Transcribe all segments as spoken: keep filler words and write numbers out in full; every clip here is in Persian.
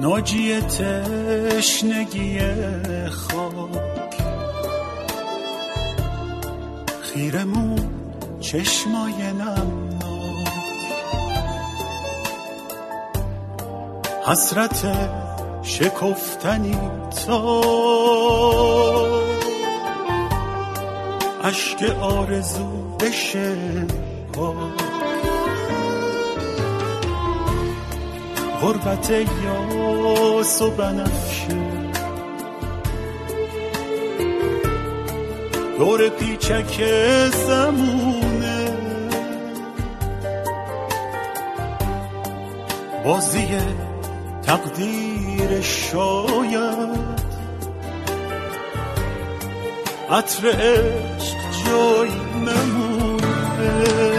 ناجی تشنگی خاک، خیرمون چشمای نمناک، حسرت شکفتنی تا اشک آرزو بشه پاک، غربت یاس و بنفشه دور پیچک زمونه، بازی تقدیر شاید عطر عشق جای نمونه.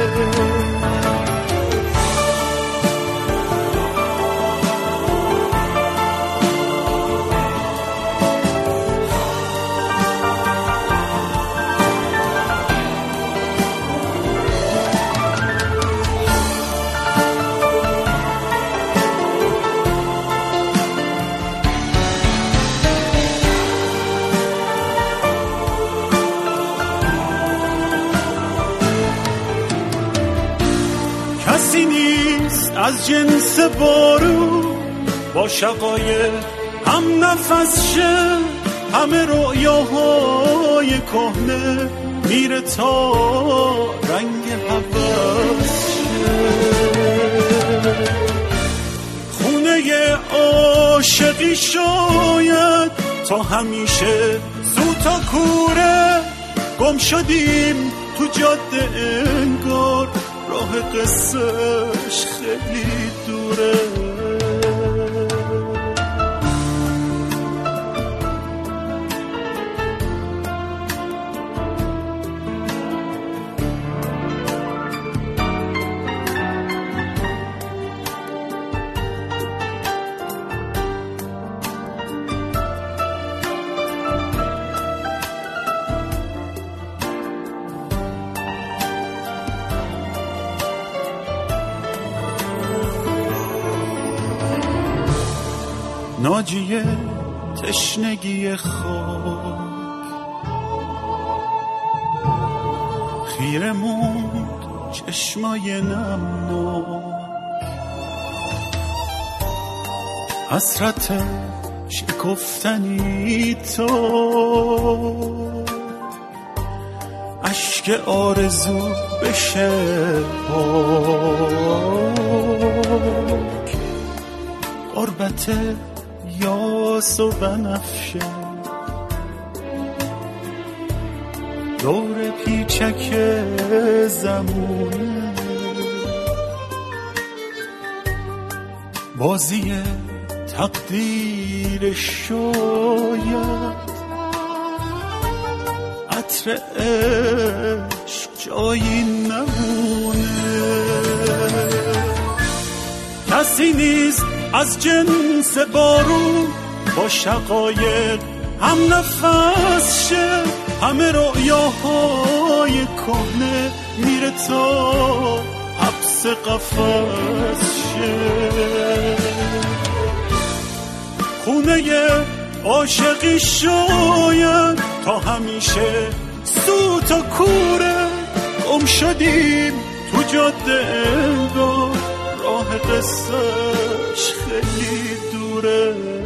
کسی نیست از جنس بارون با شقایق هم نفس شه، همه رویاهای کهنه میره تا رنگ هوس شه. خونه عاشقی شاید تا همیشه سوتا کوره، گم شدیم تو جاده انگار راه قصهش خیلی دوره. ناجی تشنگی خاک، خیره موند چشمای نمناک، حسرت شکفتنی تو اشک آرزو بشه پاک، غربت یاس و بنفشه دور پیچک زمونه، بازی تقدیر شاید عطر عشق جایی نمونه. کسی نیست از جنس بارون با شقایق هم نفس شه، همه رویاهای کهنه میره تا حبس قفس شه. خونه عاشقی شاید تا همیشه سوت و کوره، گم شدیم تو جاده انگار راه قصهش خیلی دوره.